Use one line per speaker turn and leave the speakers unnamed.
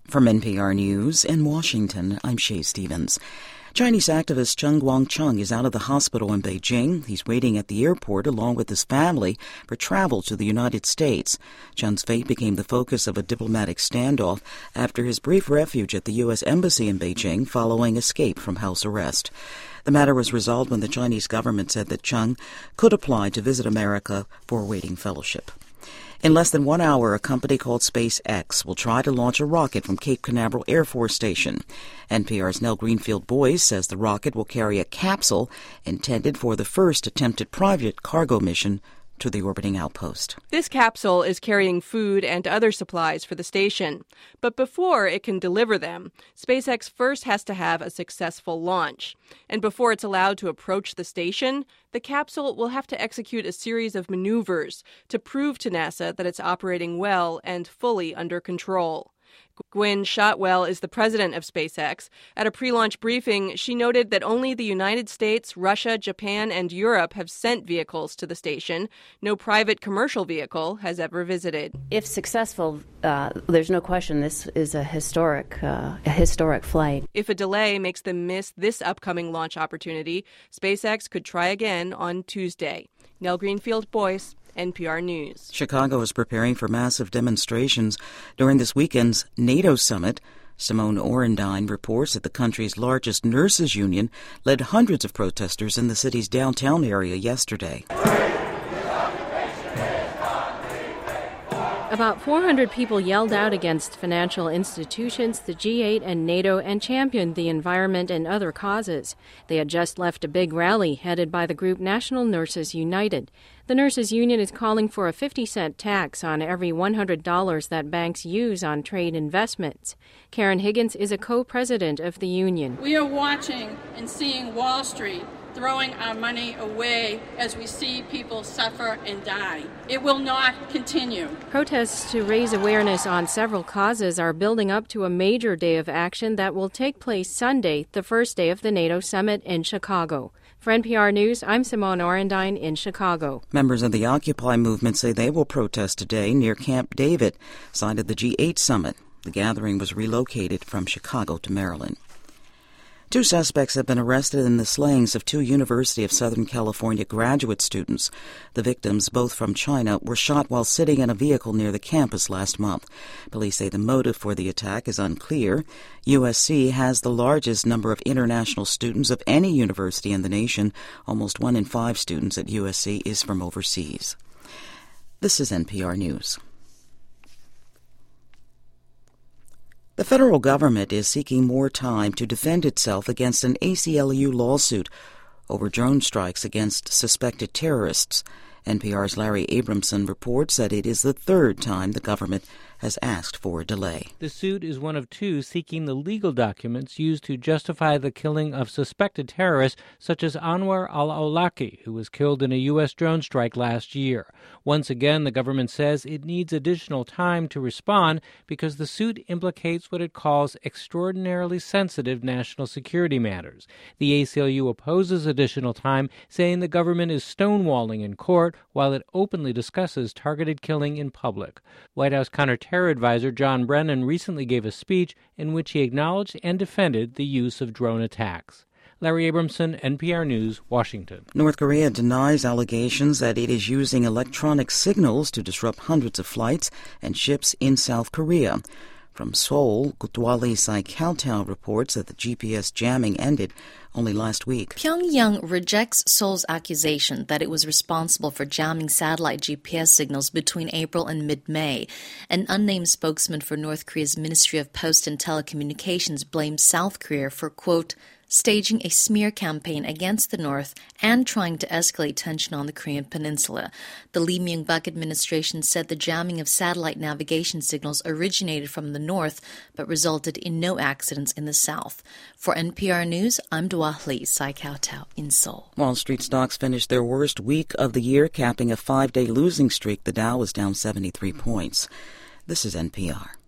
From NPR News in Washington, I'm Shay Stevens. Chinese activist Chen Guangcheng is out of the hospital in Beijing. He's waiting at the airport along with his family for travel to the United States. Chen's fate became the focus of a diplomatic standoff after his brief refuge at the U.S. Embassy in Beijing following escape from house arrest. The matter was resolved when the Chinese government said that Chen could apply to visit America for awaiting fellowship. In less than 1 hour, a company called SpaceX will try to launch a rocket from Cape Canaveral Air Force Station. NPR's Nell Greenfield-Boyce says the rocket will carry a capsule intended for the first attempted private cargo mission to the orbiting outpost.
This capsule is carrying food and other supplies for the station. But before it can deliver them, SpaceX first has to have a successful launch. And before it's allowed to approach the station, the capsule will have to execute a series of maneuvers to prove to NASA that it's operating well and fully under control. Gwynne Shotwell is the president of SpaceX. At a pre-launch briefing, she noted that only the United States, Russia, Japan, and Europe have sent vehicles to the station. No private commercial vehicle has ever visited.
If successful, there's no question this is a historic flight.
If a delay makes them miss this upcoming launch opportunity, SpaceX could try again on Tuesday. Nell Greenfield-Boyce, NPR News.
Chicago is preparing for massive demonstrations during this weekend's NATO summit. Simone Orendine reports that the country's largest nurses union led hundreds of protesters in the city's downtown area yesterday.
About 400 people yelled out against financial institutions, the G8 and NATO, and championed the environment and other causes. They had just left a big rally headed by the group National Nurses United. The Nurses Union is calling for a 50-cent tax on every $100 that banks use on trade investments. Karen Higgins is a co-president of the union.
We are watching and seeing Wall Street throwing our money away as we see people suffer and die. It will not continue.
Protests to raise awareness on several causes are building up to a major day of action that will take place Sunday, the first day of the NATO summit in Chicago. For NPR News, I'm Simone Orendine in Chicago.
Members of the Occupy movement say they will protest today near Camp David, site of the G8 summit. The gathering was relocated from Chicago to Maryland. 2 suspects have been arrested in the slayings of 2 University of Southern California graduate students. The victims, both from China, were shot while sitting in a vehicle near the campus last month. Police say the motive for the attack is unclear. USC has the largest number of international students of any university in the nation. Almost 1 in 5 students at USC is from overseas. This is NPR News. The federal government is seeking more time to defend itself against an ACLU lawsuit over drone strikes against suspected terrorists. NPR's Larry Abramson reports that it is the 3rd time the government has asked for a delay.
The suit is one of 2 seeking the legal documents used to justify the killing of suspected terrorists such as Anwar al-Awlaki, who was killed in a U.S. drone strike last year. Once again, the government says it needs additional time to respond because the suit implicates what it calls extraordinarily sensitive national security matters. The ACLU opposes additional time, saying the government is stonewalling in court while it openly discusses targeted killing in public. White House counterterror advisor John Brennan recently gave a speech in which he acknowledged and defended the use of drone attacks. Larry Abramson, NPR News, Washington.
North Korea denies allegations that it is using electronic signals to disrupt hundreds of flights and ships in South Korea. From Seoul, Gutwali Sai-Kowtow reports that the GPS jamming ended only last week.
Pyongyang rejects Seoul's accusation that it was responsible for jamming satellite GPS signals between April and mid-May. An unnamed spokesman for North Korea's Ministry of Post and Telecommunications blamed South Korea for, quote, staging a smear campaign against the North and trying to escalate tension on the Korean peninsula. The Lee Myung-bak administration said the jamming of satellite navigation signals originated from the North but resulted in no accidents in the South. For NPR News, I'm Dwali Sai-Kowtow in Seoul.
Wall Street stocks finished their worst week of the year, capping a 5-day losing streak. The Dow was down 73 points. This is NPR.